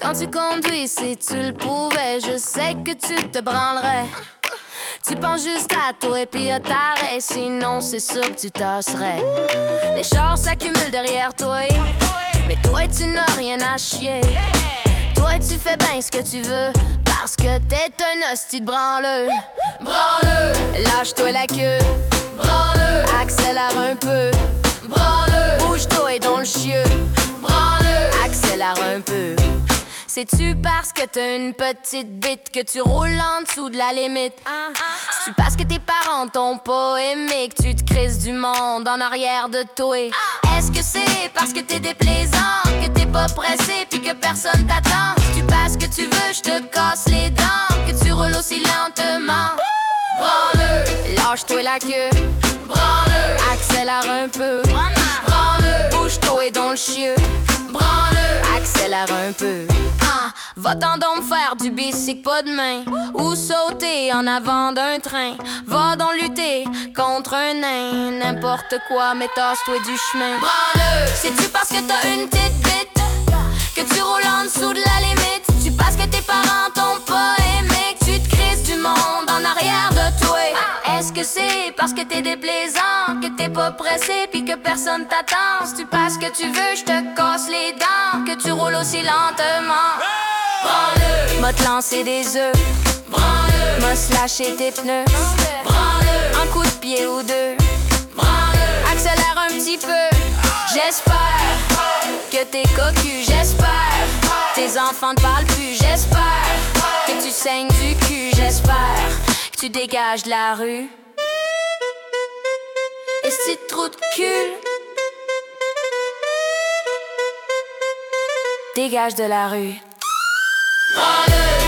Quand tu conduis, si tu le pouvais, je sais que tu te branlerais. Tu penses juste à toi et puis à t'arrêter, sinon c'est sûr que tu tasserais. Les chars s'accumulent derrière toi, mais toi tu n'as rien à chier. Toi tu fais bien ce que tu veux, parce que t'es un hostie de branleux. Branleux, lâche-toi la queue. Branleux, accélère un peu. Branleux, bouge-toi dans le chieux. Branleux, accélère un peu. C'est-tu parce que t'as une petite bite que tu roules en dessous de la limite? C'est-tu parce que tes parents t'ont pas aimé que tu te crises du monde en arrière de toi? Est-ce que c'est parce que t'es déplaisant, que t'es pas pressé puis que personne t'attend? C'est-tu parce que tu veux je te casse les dents, que tu roules aussi lentement? Branle-le, lâche-toi la queue. Branle-le, accélère un peu. Branle-le, bouge-toi dans le chieux. Branle-le, accélère un peu. Va-t'en donc faire du bicycle pas de main, ou sauter en avant d'un train. Va donc lutter contre un nain, n'importe quoi, mais tasse-toi du chemin. Branle-le, c'est-tu parce que t'as une petite bite que tu roules en dessous de la limite? C'est-tu parce que tes parents t'ont pas aimé que tu te crises du monde en arrière de toi? Est-ce que c'est parce que t'es déplaisant, que t'es pas pressé pis que personne t'attend? C'est-tu parce que tu veux je te casse les dents, que tu roules aussi lentement? Branle-le, m'a te lancer des œufs. Branle-le, m'a slasher tes pneus. Branle-le, un coup de pied ou deux. Branle-le, accélère un petit peu. J'espère que t'es cocu, j'espère tes enfants te parlent plus, j'espère que tu saignes du cul, j'espère que tu dégages de la rue. Et si tu trou de cul, dégage de la rue. Branle-le.